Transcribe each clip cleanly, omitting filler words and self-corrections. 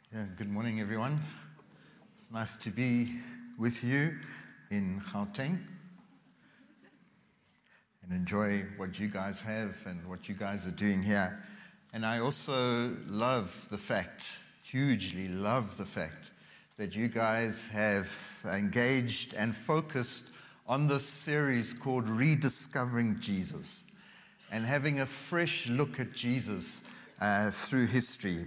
Yeah, good morning, everyone. It's nice to be with you in Gauteng and enjoy what you guys have and what you guys are doing here. And I also hugely love the fact that you guys have engaged and focused on this series called Rediscovering Jesus and having a fresh look at Jesus through history.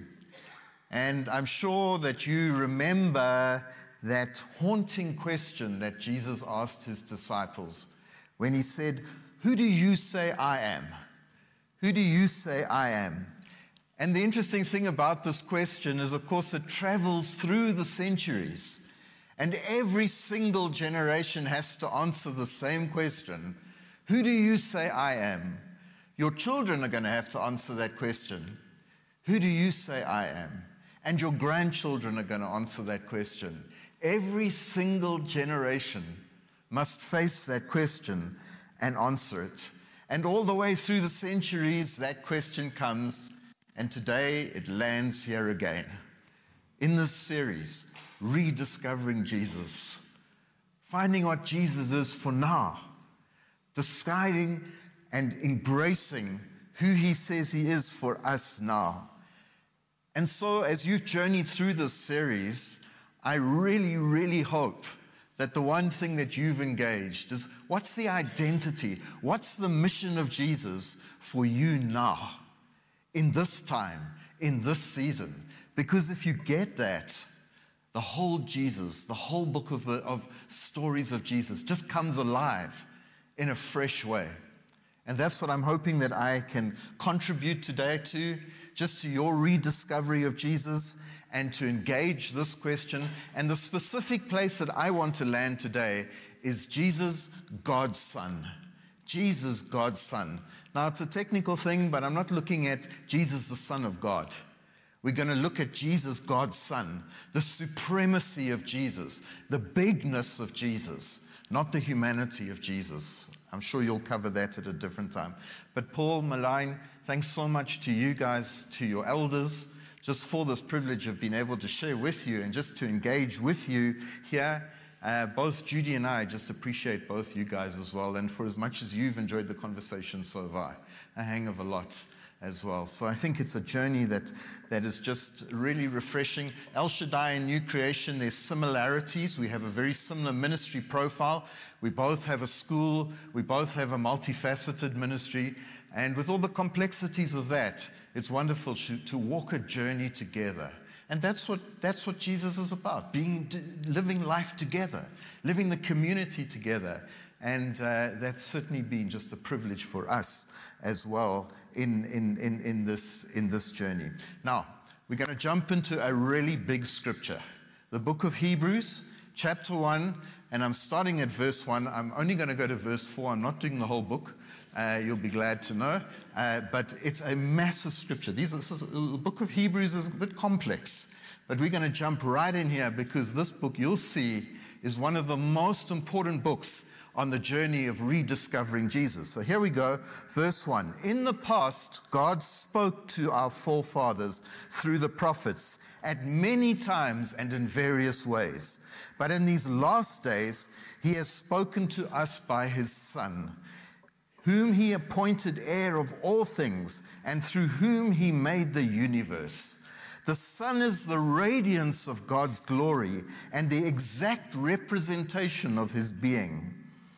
And I'm sure that you remember that haunting question that Jesus asked his disciples when he said, "Who do you say I am? Who do you say I am?" And the interesting thing about this question is, of course, it travels through the centuries. And every single generation has to answer the same question. Who do you say I am? Your children are going to have to answer that question. Who do you say I am? And your grandchildren are going to answer that question. Every single generation must face that question and answer it. And all the way through the centuries, that question comes, and today it lands here again. In this series, Rediscovering Jesus. Finding what Jesus is for now. Deciding and embracing who he says he is for us now. And so as you've journeyed through this series, I really, really hope that the one thing that you've engaged is, what's the identity? What's the mission of Jesus for you now, in this time, in this season? Because if you get that, the whole Jesus, the whole book of stories of Jesus just comes alive in a fresh way. And that's what I'm hoping that I can contribute today to, just to your rediscovery of Jesus and to engage this question. And the specific place that I want to land today is Jesus, God's Son. Jesus, God's Son. Now, it's a technical thing, but I'm not looking at Jesus, the Son of God. We're going to look at Jesus, God's Son, the supremacy of Jesus, the bigness of Jesus, not the humanity of Jesus. I'm sure you'll cover that at a different time. But Paul, Maline, thanks so much to you guys, to your elders, just for this privilege of being able to share with you and just to engage with you here. Both Judy and I just appreciate both you guys as well. And for as much as you've enjoyed the conversation, so have I. A hang of a lot as well. So I think it's a journey that is just really refreshing. El Shaddai and New Creation, there's similarities. We have a very similar ministry profile. We both have a school. We both have a multifaceted ministry. And with all the complexities of that, it's wonderful to walk a journey together. And that's what Jesus is about, living life together, living the community together. And that's certainly been just a privilege for us as well in this journey. Now, we're going to jump into a really big scripture. The book of Hebrews, chapter 1, and I'm starting at verse 1. I'm only going to go to verse 4. I'm not doing the whole book. You'll be glad to know. But it's a massive scripture. The book of Hebrews is a bit complex. But we're going to jump right in here because this book, you'll see, is one of the most important books on the journey of rediscovering Jesus. So here we go, verse 1. In the past, God spoke to our forefathers through the prophets at many times and in various ways. But in these last days, he has spoken to us by his Son, whom he appointed heir of all things, and through whom he made the universe. The Son is the radiance of God's glory and the exact representation of his being,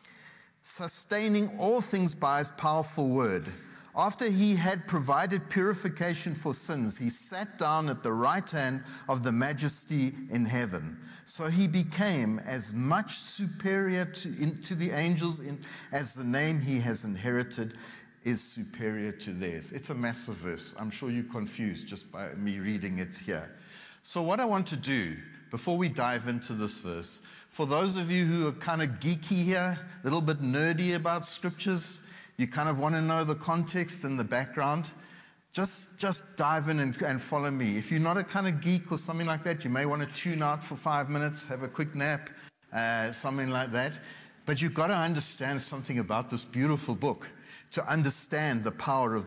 sustaining all things by his powerful word. After he had provided purification for sins, he sat down at the right hand of the Majesty in heaven. So he became as much superior to the angels as the name he has inherited is superior to theirs. It's a massive verse. I'm sure you're confused just by me reading it here. So what I want to do, before we dive into this verse, for those of you who are kind of geeky here, a little bit nerdy about scriptures, you kind of want to know the context and the background, just dive in and follow me. If you're not a kind of geek or something like that, you may want to tune out for 5 minutes, have a quick nap, something like that. But you've got to understand something about this beautiful book to understand the power of this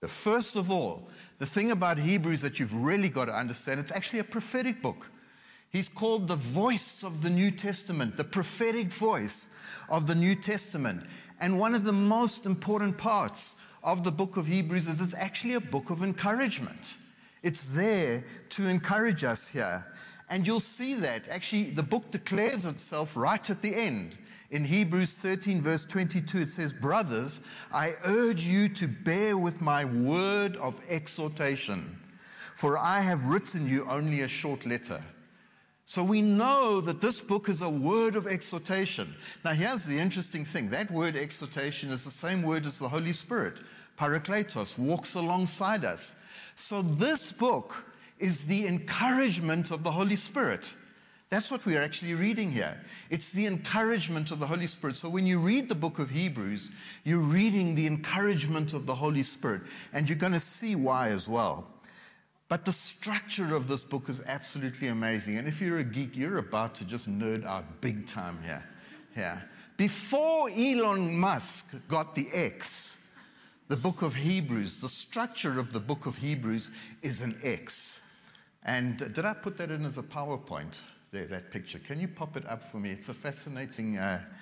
First of all, the thing about Hebrews that you've really got to understand, it's actually a prophetic book. He's called the voice of the New Testament, the prophetic voice of the New Testament. And one of the most important parts of the book of Hebrews is it's actually a book of encouragement. It's there to encourage us here. And you'll see that. Actually, the book declares itself right at the end. In Hebrews 13, verse 22, it says, "Brothers, I urge you to bear with my word of exhortation, for I have written you only a short letter." So we know that this book is a word of exhortation. Now here's the interesting thing. That word exhortation is the same word as the Holy Spirit. Parakletos, walks alongside us. So this book is the encouragement of the Holy Spirit. That's what we are actually reading here. It's the encouragement of the Holy Spirit. So when you read the book of Hebrews, you're reading the encouragement of the Holy Spirit. And you're going to see why as well. But the structure of this book is absolutely amazing. And if you're a geek, you're about to just nerd out big time here. Yeah. Before Elon Musk got the X, the book of Hebrews, the structure of the book of Hebrews is an X. And did I put that in as a PowerPoint, there, that picture? Can you pop it up for me? It's a fascinating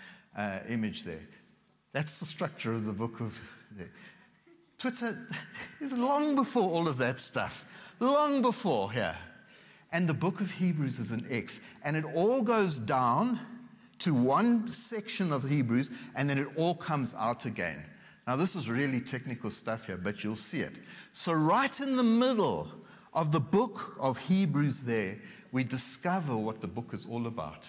image there. That's the structure of the book of Twitter is long before all of that stuff. Long before here. And the book of Hebrews is an X. And it all goes down to one section of Hebrews, and then it all comes out again. Now, this is really technical stuff here, but you'll see it. So right in the middle of the book of Hebrews there, we discover what the book is all about.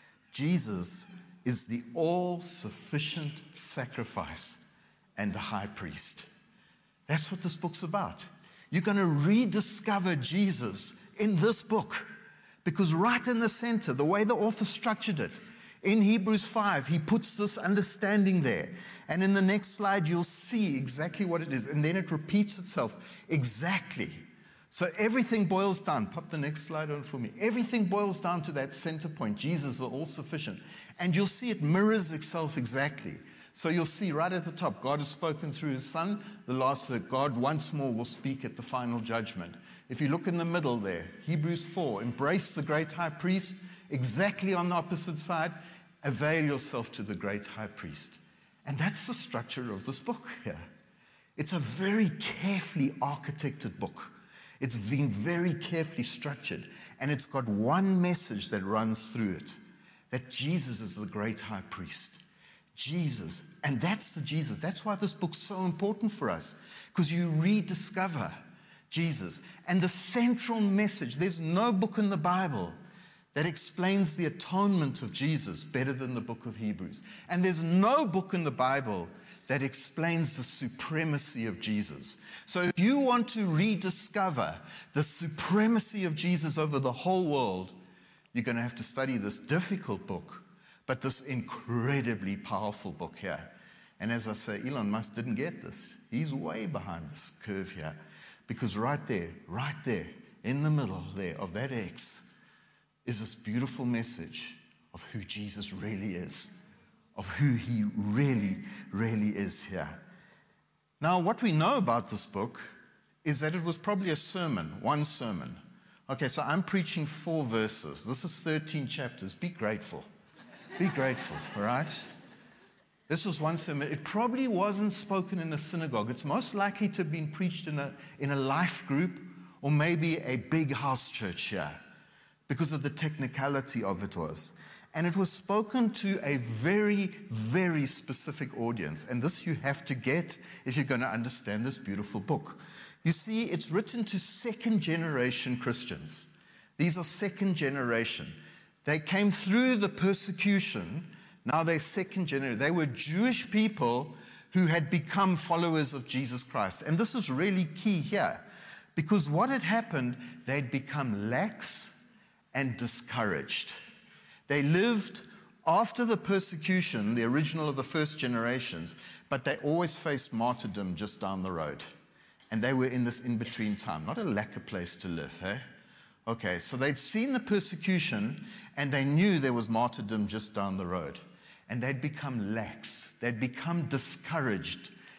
Jesus is the all-sufficient sacrifice and the high priest. That's what this book's about. You're going to rediscover Jesus in this book, because right in the center, the way the author structured it, in Hebrews 5, he puts this understanding there. And in the next slide, you'll see exactly what it is. And then it repeats itself exactly. So everything boils down. Pop the next slide on for me. Everything boils down to that center point. Jesus is all-sufficient. And you'll see it mirrors itself exactly. So you'll see right at the top, God has spoken through his Son. The last word, God once more will speak at the final judgment. If you look in the middle there, Hebrews 4, embrace the great high priest. Exactly on the opposite side, avail yourself to the great high priest. And that's the structure of this book here. It's a very carefully architected book. It's been very carefully structured. And it's got one message that runs through it, that Jesus is the great high priest. Jesus. And that's the Jesus. That's why this book's so important for us, because you rediscover Jesus. And the central message, there's no book in the Bible that explains the atonement of Jesus better than the book of Hebrews. And there's no book in the Bible that explains the supremacy of Jesus. So if you want to rediscover the supremacy of Jesus over the whole world, you're going to have to study this difficult book, but this incredibly powerful book here. And as I say, Elon Musk didn't get this. He's way behind this curve here, because right there, in the middle there of that X, is this beautiful message of who Jesus really is, of who he really, really is here. Now, what we know about this book is that it was probably a sermon, one sermon. Okay, so I'm preaching 4 verses. This is 13 chapters. Be grateful. Be grateful, all right? This was one sermon. It probably wasn't spoken in a synagogue. It's most likely to have been preached in a life group, or maybe a big house church here, because of the technicality of it was. And it was spoken to a very, very specific audience. And this you have to get if you're going to understand this beautiful book. You see, it's written to second-generation Christians. These are second generation. They came through the persecution. Now they're second generation. They were Jewish people who had become followers of Jesus Christ. And this is really key here, because what had happened, they'd become lax and discouraged. They lived after the persecution, the original of the first generations, but they always faced martyrdom just down the road. And they were in this in-between time, not a lacquer place to live, eh? Okay, so they'd seen the persecution, and they knew there was martyrdom just down the road. And they'd become lax. They'd become discouraged.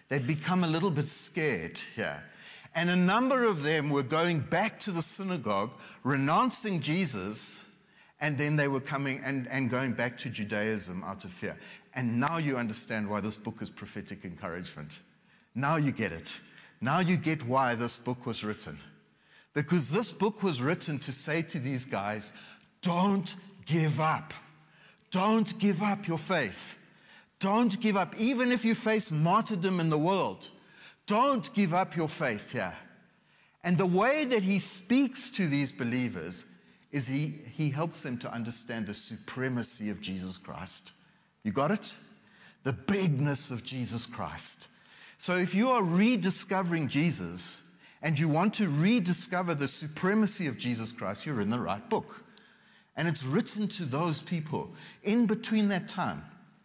They'd become a little bit scared here. And a number of them were going back to the synagogue, renouncing Jesus, and then they were coming and going back to Judaism out of fear. And now you understand why this book is prophetic encouragement. Now you get it. Now you get why this book was written. Because this book was written to say to these guys, don't give up. Don't give up your faith. Don't give up, even if you face martyrdom in the world. Don't give up your faith here. And the way that he speaks to these believers is he helps them to understand the supremacy of Jesus Christ. You got it? The bigness of Jesus Christ. So if you are rediscovering Jesus and you want to rediscover the supremacy of Jesus Christ, you're in the right book. And it's written to those people in between that time.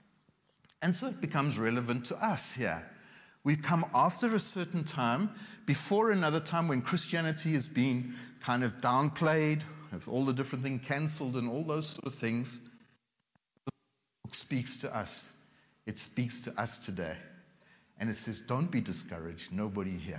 And so it becomes relevant to us here. We come after a certain time, before another time when Christianity has been kind of downplayed, with all the different things cancelled and all those sort of things. The book speaks to us. It speaks to us today. And it says, don't be discouraged, nobody here.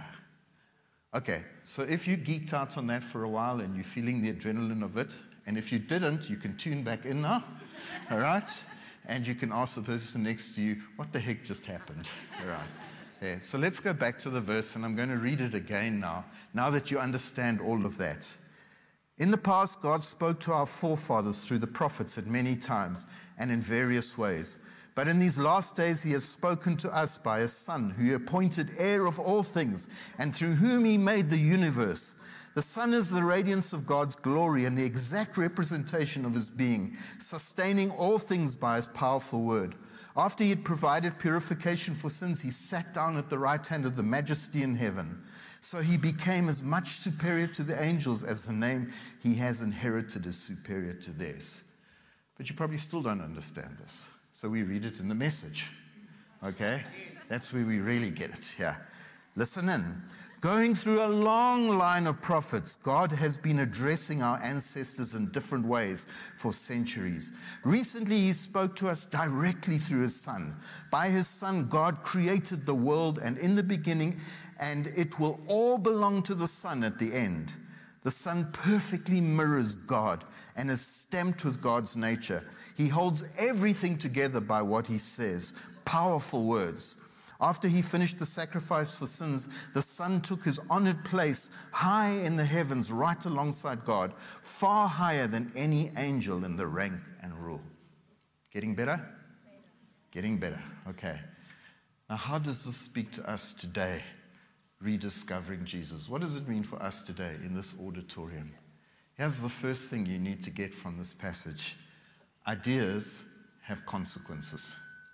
Okay, so if you geeked out on that for a while and you're feeling the adrenaline of it, and if you didn't, you can tune back in now, all right? And you can ask the person next to you, what the heck just happened? All right. Yeah, so let's go back to the verse, and I'm going to read it again now that you understand all of that. In the past, God spoke to our forefathers through the prophets at many times and in various ways. But in these last days, he has spoken to us by his Son, who he appointed heir of all things, and through whom he made the universe. The Son is the radiance of God's glory and the exact representation of his being, sustaining all things by his powerful word. After he had provided purification for sins, he sat down at the right hand of the Majesty in heaven. So he became as much superior to the angels as the name he has inherited is superior to theirs. But you probably still don't understand this. So we read it in the Message. Okay? That's where we really get it here. Listen in. Going through a long line of prophets, God has been addressing our ancestors in different ways for centuries. Recently, he spoke to us directly through his Son. By his Son, God created the world, and in the beginning, and it will all belong to the Son at the end. The Son perfectly mirrors God and is stamped with God's nature. He holds everything together by what he says. Powerful words. After he finished the sacrifice for sins, the Son took his honored place high in the heavens, right alongside God, far higher than any angel in the rank and rule. Getting better? Getting better. Okay. Now, how does this speak to us today? Rediscovering Jesus. What does it mean for us today in this auditorium? Here's the first thing you need to get from this passage. Ideas have consequences.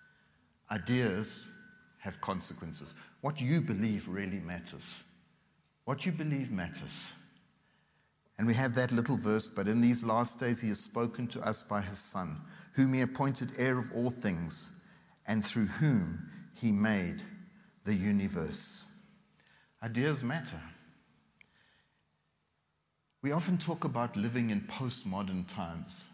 Ideas have consequences. What you believe really matters. What you believe matters. And we have that little verse, but in these last days he has spoken to us by his Son, whom he appointed heir of all things, and through whom he made the universe. Ideas matter. We often talk about living in postmodern times.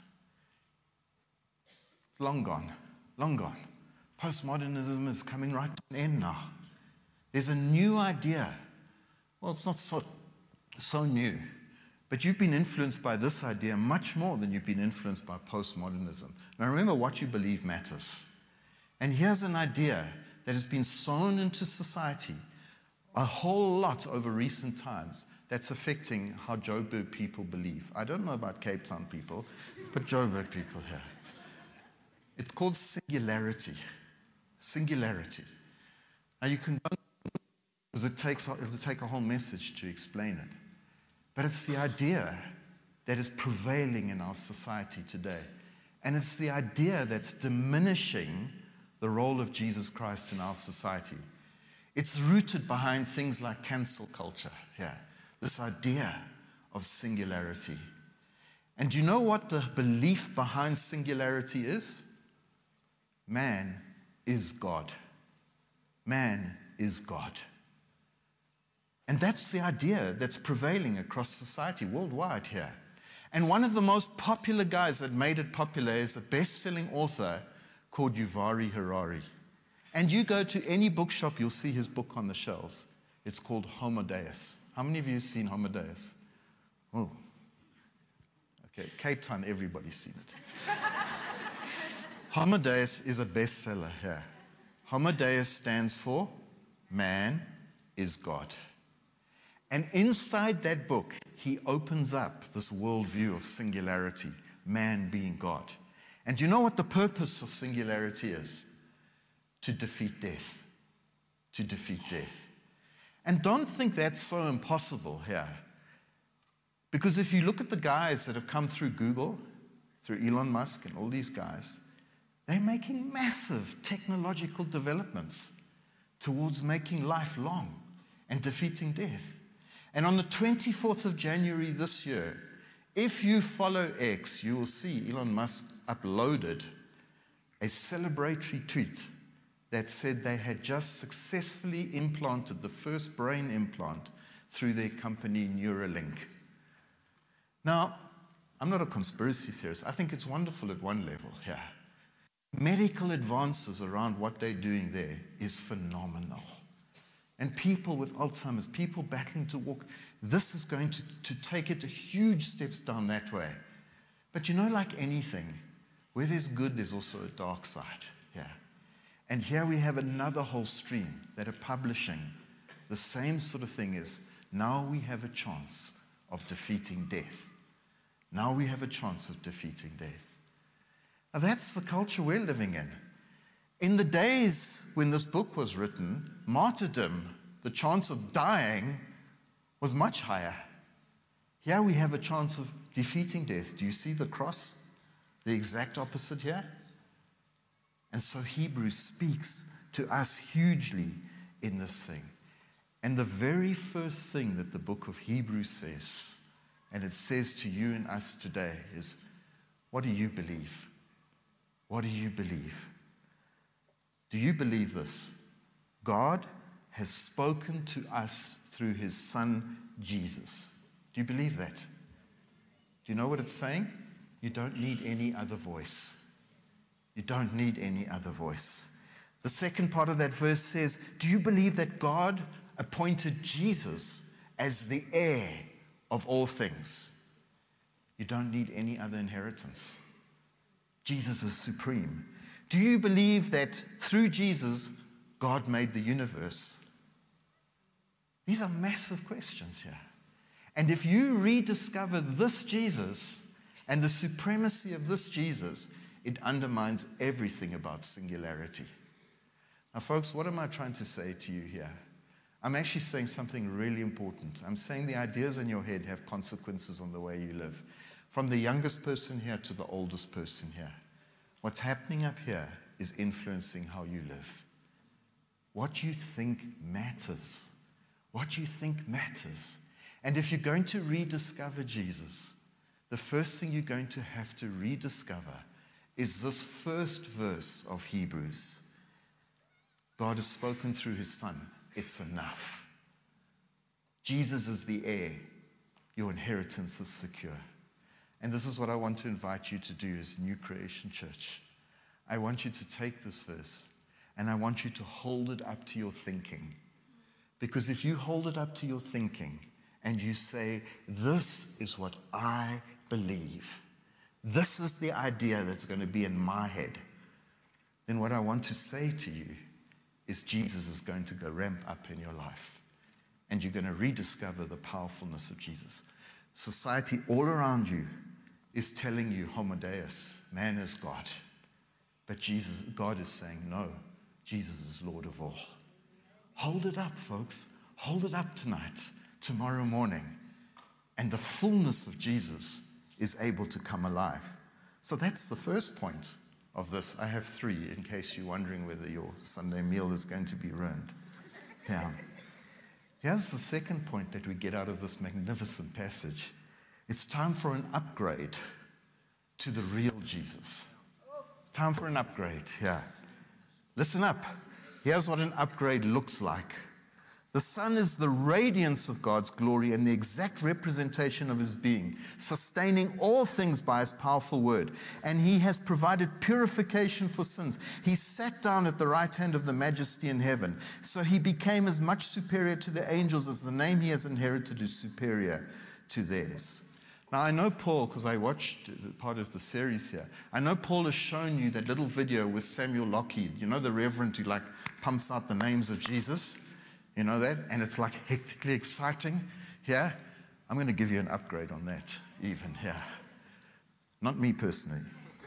Long gone, long gone. Postmodernism is coming right to an end now. There's a new idea. Well, it's not so new, but you've been influenced by this idea much more than you've been influenced by postmodernism. Now remember, what you believe matters. And here's an idea that has been sown into society a whole lot over recent times that's affecting how Joburg people believe. I don't know about Cape Town people, but Joburg people here. It's called singularity. Singularity. Now you can go, because it'll take a whole message to explain it. But it's the idea that is prevailing in our society today. And it's the idea that's diminishing the role of Jesus Christ in our society. It's rooted behind things like cancel culture here. This idea of singularity. And do you know what the belief behind singularity is? Man is God. Man is God. And that's the idea that's prevailing across society worldwide here. And one of the most popular guys that made it popular is a best-selling author called Yuval Harari. And you go to any bookshop, you'll see his book on the shelves. It's called Homo Deus. How many of you have seen Homo Deus? Oh. Okay, Cape Town, everybody's seen it. Homo Deus is a bestseller here. Homo Deus stands for man is God. And inside that book, he opens up this worldview of singularity, man being God. And you know what the purpose of singularity is? To defeat death. To defeat death. And don't think that's so impossible here. Because if you look at the guys that have come through Google, through Elon Musk and all these guys, they're making massive technological developments towards making life long and defeating death. And on the 24th of January this year, if you follow X, you will see Elon Musk uploaded a celebratory tweet that said they had just successfully implanted the first brain implant through their company Neuralink. Now, I'm not a conspiracy theorist. I think it's wonderful at one level here. Medical advances around what they're doing there is phenomenal. And people with Alzheimer's, people battling to walk, this is going to take it huge steps down that way. But you know, like anything, where there's good, there's also a dark side. Yeah. And here we have another whole stream that are publishing the same sort of thing as, now we have a chance of defeating death. Now we have a chance of defeating death. Now that's the culture we're living in. In the days when this book was written, martyrdom, the chance of dying, was much higher. Here we have a chance of defeating death. Do you see the cross? The exact opposite here? And so Hebrews speaks to us hugely in this thing. And the very first thing that the book of Hebrews says, and it says to you and us today, is, what do you believe? What do you believe? Do you believe this? God has spoken to us through his Son, Jesus. Do you believe that? Do you know what it's saying? You don't need any other voice. You don't need any other voice. The second part of that verse says, do you believe that God appointed Jesus as the heir of all things? You don't need any other inheritance. Jesus is supreme. Do you believe that through Jesus, God made the universe? These are massive questions here. And if you rediscover this Jesus and the supremacy of this Jesus, it undermines everything about singularity. Now, folks, what am I trying to say to you here? I'm actually saying something really important. I'm saying the ideas in your head have consequences on the way you live. From the youngest person here to the oldest person here. What's happening up here is influencing how you live. What you think matters. What you think matters. And if you're going to rediscover Jesus, the first thing you're going to have to rediscover is this first verse of Hebrews. God has spoken through his Son. It's enough. Jesus is the heir. Your inheritance is secure. And this is what I want to invite you to do as New Creation Church. I want you to take this verse and I want you to hold it up to your thinking. Because if you hold it up to your thinking and you say, this is what I believe, this is the idea that's going to be in my head, then what I want to say to you is Jesus is going to go ramp up in your life. And you're going to rediscover the powerfulness of Jesus. Society all around you is telling you, Homo Deus, man is God. But God is saying, no, Jesus is Lord of all. Hold it up, folks. Hold it up tonight, tomorrow morning. And the fullness of Jesus is able to come alive. So that's the first point of this. I have 3 in case you're wondering whether your Sunday meal is going to be ruined. Yeah. Here's the second point that we get out of this magnificent passage. It's time for an upgrade to the real Jesus. Time for an upgrade, yeah. Listen up. Here's what an upgrade looks like. The Son is the radiance of God's glory and the exact representation of his being, sustaining all things by his powerful word. And he has provided purification for sins. He sat down at the right hand of the Majesty in heaven. So he became as much superior to the angels as the name he has inherited is superior to theirs. Now, I know Paul, because I watched part of the series here, I know Paul has shown you that little video with Samuel Lockheed. You know, the reverend who pumps out the names of Jesus? You know that? And it's hectically exciting. Yeah? I'm going to give you an upgrade on that, even here. Not me personally.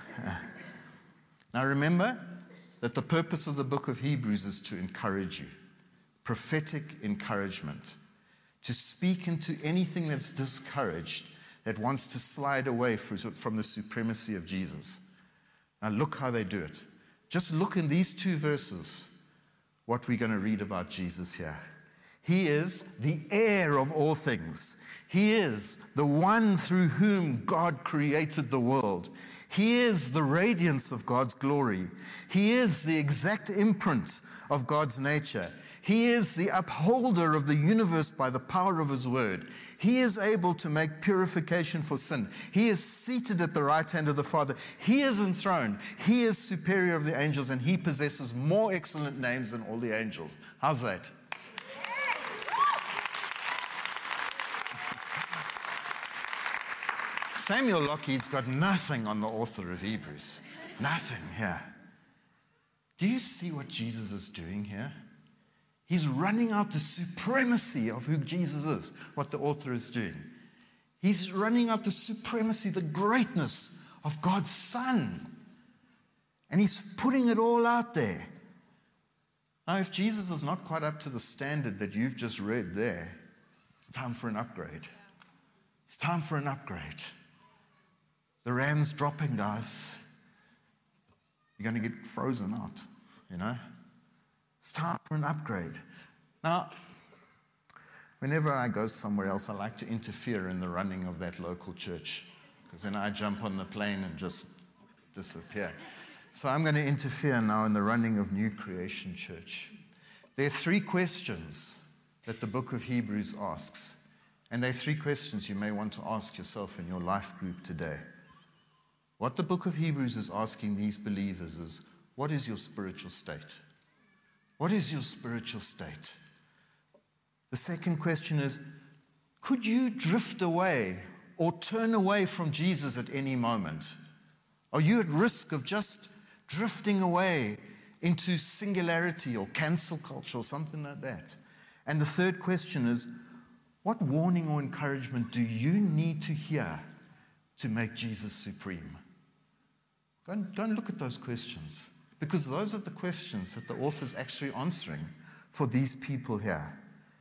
Now remember that the purpose of the book of Hebrews is to encourage you. Prophetic encouragement. To speak into anything that's discouraged, that wants to slide away from the supremacy of Jesus. Now look how they do it. Just look in these two verses what we're going to read about Jesus here. He is the heir of all things. He is the one through whom God created the world. He is the radiance of God's glory. He is the exact imprint of God's nature. He is the upholder of the universe by the power of his word. He is able to make purification for sin. He is seated at the right hand of the Father. He is enthroned. He is superior of the angels, and he possesses more excellent names than all the angels. How's that? Samuel Lockheed's got nothing on the author of Hebrews. Nothing here. Do you see what Jesus is doing here? He's running out the supremacy of who Jesus is, what the author is doing. He's running out the supremacy, the greatness of God's Son. And he's putting it all out there. Now, if Jesus is not quite up to the standard that you've just read there, it's time for an upgrade. It's time for an upgrade. The ram's dropping, guys. You're going to get frozen out, you know. It's time for an upgrade. Now, whenever I go somewhere else, I like to interfere in the running of that local church, because then I jump on the plane and just disappear. So I'm going to interfere now in the running of New Creation Church. There are 3 questions that the book of Hebrews asks, and there are 3 questions you may want to ask yourself in your life group today. What the book of Hebrews is asking these believers is, what is your spiritual state? What is your spiritual state? The second question is, could you drift away or turn away from Jesus at any moment? Are you at risk of just drifting away into singularity or cancel culture or something like that? And the third question is, what warning or encouragement do you need to hear to make Jesus supreme? Go and look at those questions. Because those are the questions that the author's actually answering for these people here.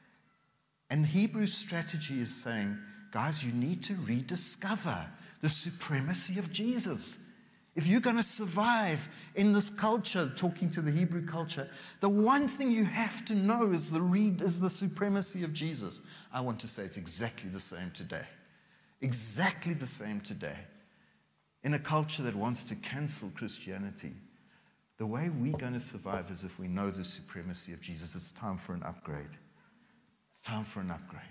And Hebrews' strategy is saying, guys, you need to rediscover the supremacy of Jesus. If you're going to survive in this culture, talking to the Hebrew culture, the one thing you have to know is the supremacy of Jesus. I want to say it's exactly the same today. Exactly the same today. In a culture that wants to cancel Christianity, the way we're going to survive is if we know the supremacy of Jesus. It's time for an upgrade. It's time for an upgrade.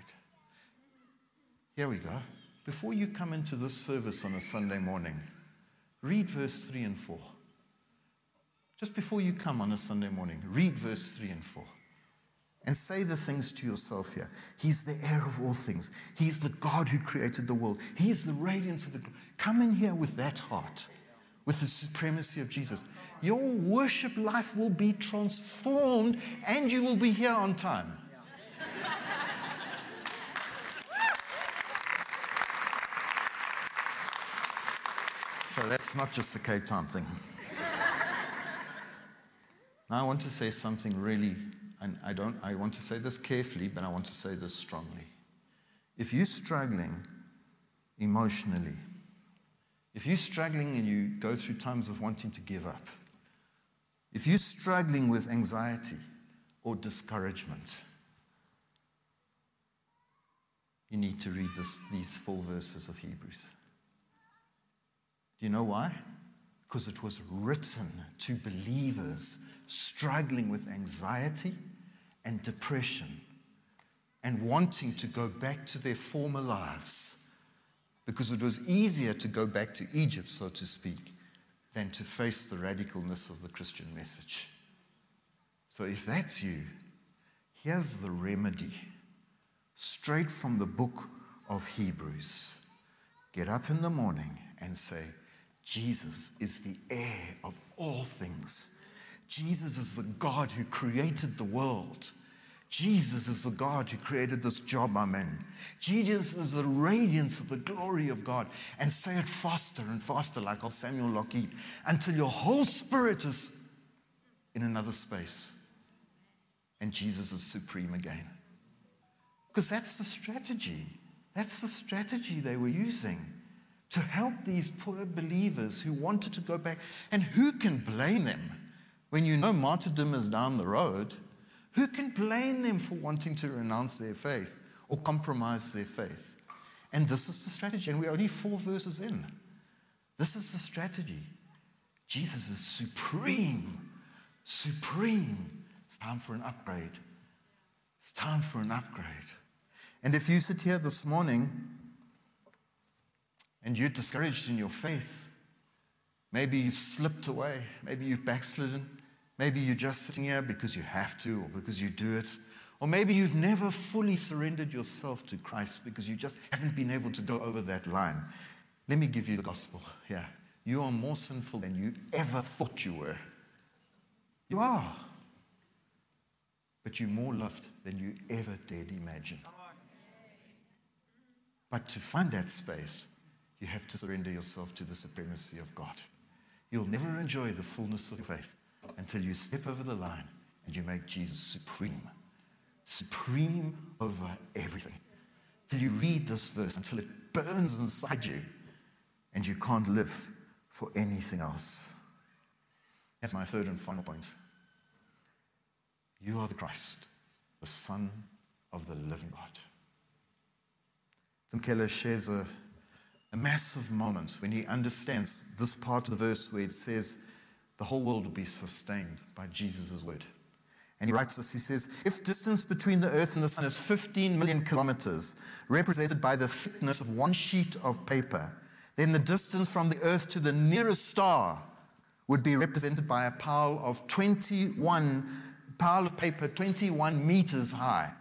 Here we go. Before you come into this service on a Sunday morning, read verse 3 and 4. Just before you come on a Sunday morning, read verse 3 and 4. And say the things to yourself here. He's the heir of all things. He's the God who created the world. He's the radiance of the glory. Come in here with that heart, with the supremacy of Jesus. Your worship life will be transformed and you will be here on time. So that's not just a Cape Town thing. Now I want to say something really, and I want to say this carefully, but I want to say this strongly. If you're struggling emotionally, if you're struggling and you go through times of wanting to give up, if you're struggling with anxiety or discouragement, you need to read these 4 verses of Hebrews. Do you know why? Because it was written to believers struggling with anxiety and depression and wanting to go back to their former lives, because it was easier to go back to Egypt, so to speak, than to face the radicalness of the Christian message. So if that's you, here's the remedy, straight from the book of Hebrews. Get up in the morning and say, Jesus is the heir of all things. Jesus is the God who created the world. Jesus is the God who created this job I'm in. Jesus is the radiance of the glory of God. And say it faster and faster, like old Samuel Lockheed, until your whole spirit is in another space. And Jesus is supreme again. Because that's the strategy. That's the strategy they were using to help these poor believers who wanted to go back. And who can blame them when you know martyrdom is down the road? Who can blame them for wanting to renounce their faith or compromise their faith? And this is the strategy. And we're only 4 verses in. This is the strategy. Jesus is supreme. Supreme. It's time for an upgrade. It's time for an upgrade. And if you sit here this morning and you're discouraged in your faith, maybe you've slipped away, maybe you've backslidden, maybe you're just sitting here because you have to or because you do it, or maybe you've never fully surrendered yourself to Christ because you just haven't been able to go over that line. Let me give you the gospel here. You are more sinful than you ever thought you were. You are. But you're more loved than you ever dared imagine. But to find that space, you have to surrender yourself to the supremacy of God. You'll never enjoy the fullness of your faith until you step over the line and you make Jesus supreme. Supreme over everything. Till you read this verse, until it burns inside you and you can't live for anything else. That's my third and final point. You are the Christ, the Son of the living God. Tim Keller shares a massive moment when he understands this part of the verse where it says the whole world will be sustained by Jesus' word. And he writes this, he says, if distance between the earth and the sun is 15 million kilometers, represented by the thickness of one sheet of paper, then the distance from the earth to the nearest star would be represented by a pile of paper 21 meters high.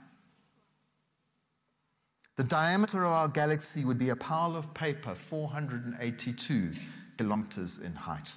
The diameter of our galaxy would be a pile of paper 482 kilometers in height.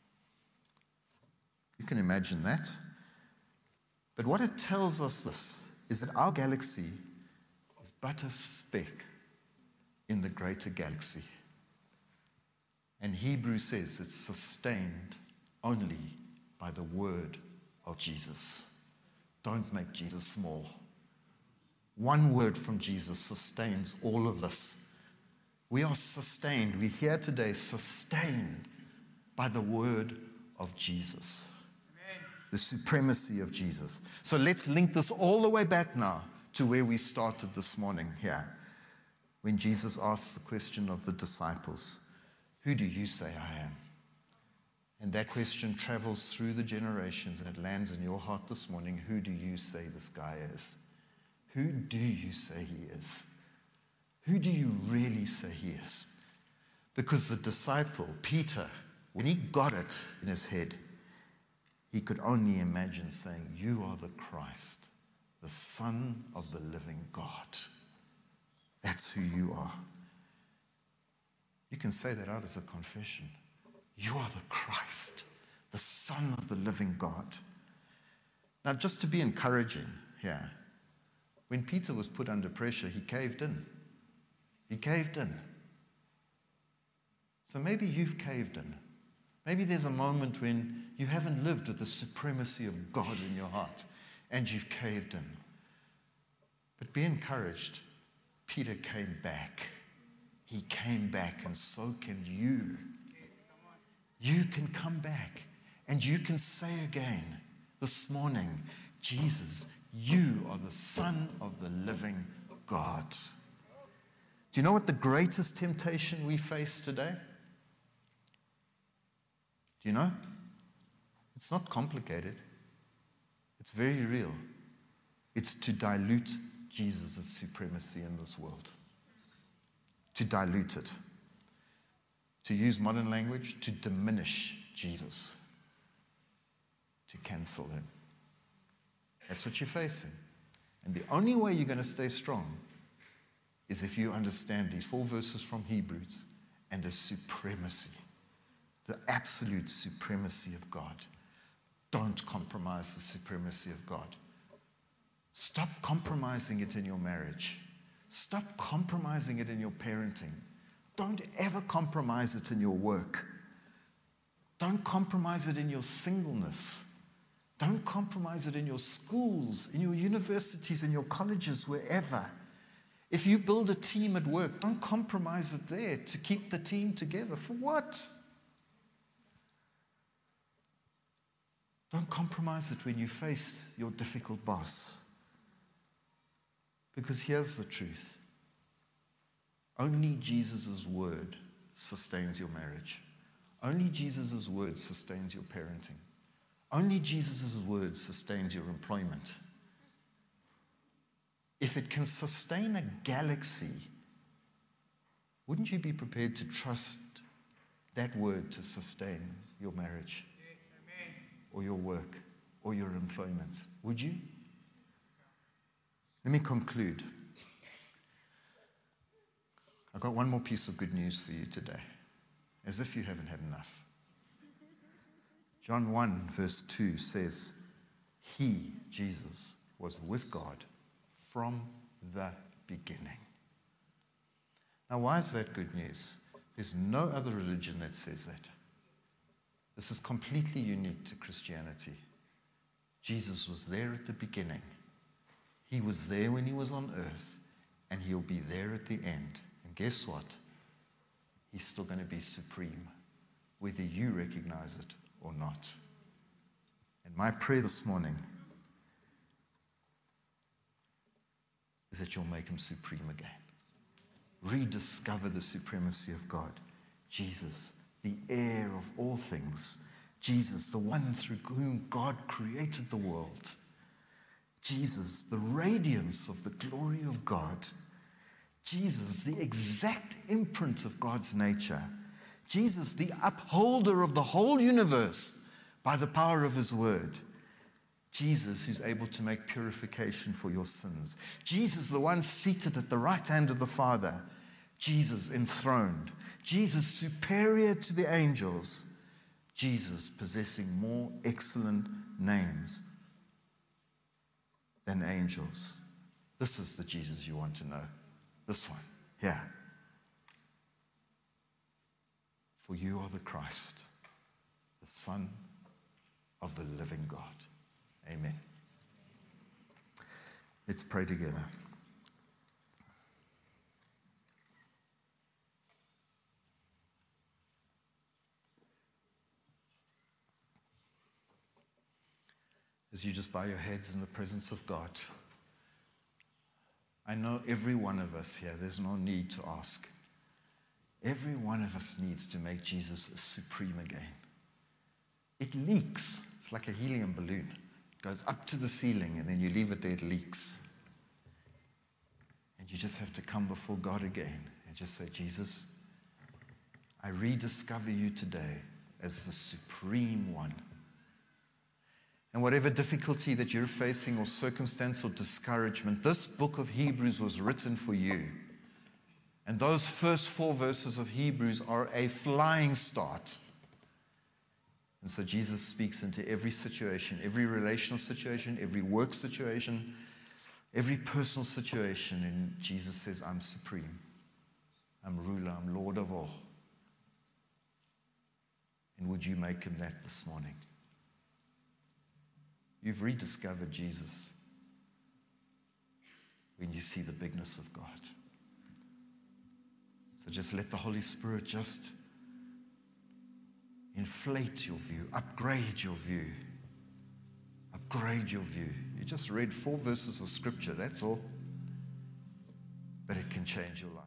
You can imagine that. But what it tells us this is that our galaxy is but a speck in the greater galaxy. And Hebrews says it's sustained only by the word of Jesus. Don't make Jesus small. One word from Jesus sustains all of this. We are sustained. We're here today sustained by the word of Jesus. Amen. The supremacy of Jesus. So let's link this all the way back now to where we started this morning here. When Jesus asked the question of the disciples, who do you say I am? And that question travels through the generations and it lands in your heart this morning. Who do you say this guy is? Who do you say he is? Who do you really say he is? Because the disciple, Peter, when he got it in his head, he could only imagine saying, you are the Christ, the Son of the living God. That's who you are. You can say that out as a confession. You are the Christ, the Son of the living God. Now, just to be encouraging here, when Peter was put under pressure, he caved in. He caved in. So maybe you've caved in. Maybe there's a moment when you haven't lived with the supremacy of God in your heart and you've caved in. But be encouraged. Peter came back. He came back, and so can you. You can come back and you can say again this morning, Jesus, you are the Son of the living God. Do you know what the greatest temptation we face today? Do you know? It's not complicated. It's very real. It's to dilute Jesus' supremacy in this world, to dilute it, to use modern language, to diminish Jesus, to cancel him. That's what you're facing. And the only way you're going to stay strong is if you understand these 4 verses from Hebrews and the supremacy, the absolute supremacy of God. Don't compromise the supremacy of God. Stop compromising it in your marriage. Stop compromising it in your parenting. Don't ever compromise it in your work. Don't compromise it in your singleness. Don't compromise it in your schools, in your universities, in your colleges, wherever. If you build a team at work, don't compromise it there to keep the team together. For what? Don't compromise it when you face your difficult boss. Because here's the truth. Only Jesus' word sustains your marriage. Only Jesus' word sustains your parenting. Only Jesus' word sustains your employment. If it can sustain a galaxy, wouldn't you be prepared to trust that word to sustain your marriage? Yes, amen. Or your work, or your employment? Would you? Let me conclude. I've got one more piece of good news for you today, as if you haven't had enough. John 1 verse 2 says, He, Jesus, was with God from the beginning. Now, why is that good news? There's no other religion that says that. This is completely unique to Christianity. Jesus was there at the beginning. He was there when he was on earth, and he'll be there at the end. And guess what? He's still going to be supreme, whether you recognize it or not. And my prayer this morning is that you'll make him supreme again. Rediscover the supremacy of God. Jesus, the heir of all things. Jesus, the one through whom God created the world. Jesus, the radiance of the glory of God. Jesus, the exact imprint of God's nature. Jesus, the upholder of the whole universe by the power of his word. Jesus, who's able to make purification for your sins. Jesus, the one seated at the right hand of the Father. Jesus, enthroned. Jesus, superior to the angels. Jesus, possessing more excellent names than angels. This is the Jesus you want to know. This one, here. For you are the Christ, the Son of the living God. Amen. Let's pray together. As you just bow your heads in the presence of God, I know every one of us here, there's no need to ask. Every one of us needs to make Jesus supreme again. It leaks. It's like a helium balloon. It goes up to the ceiling, and then you leave it there, it leaks. And you just have to come before God again and just say, Jesus, I rediscover you today as the supreme one. And whatever difficulty that you're facing or circumstance or discouragement, this book of Hebrews was written for you. And those first 4 verses of Hebrews are a flying start. And so Jesus speaks into every situation, every relational situation, every work situation, every personal situation. And Jesus says, I'm supreme. I'm ruler. I'm Lord of all. And would you make him that this morning? You've rediscovered Jesus when you see the bigness of God. So just let the Holy Spirit just inflate your view, upgrade your view. Upgrade your view. You just read 4 verses of Scripture, that's all. But it can change your life.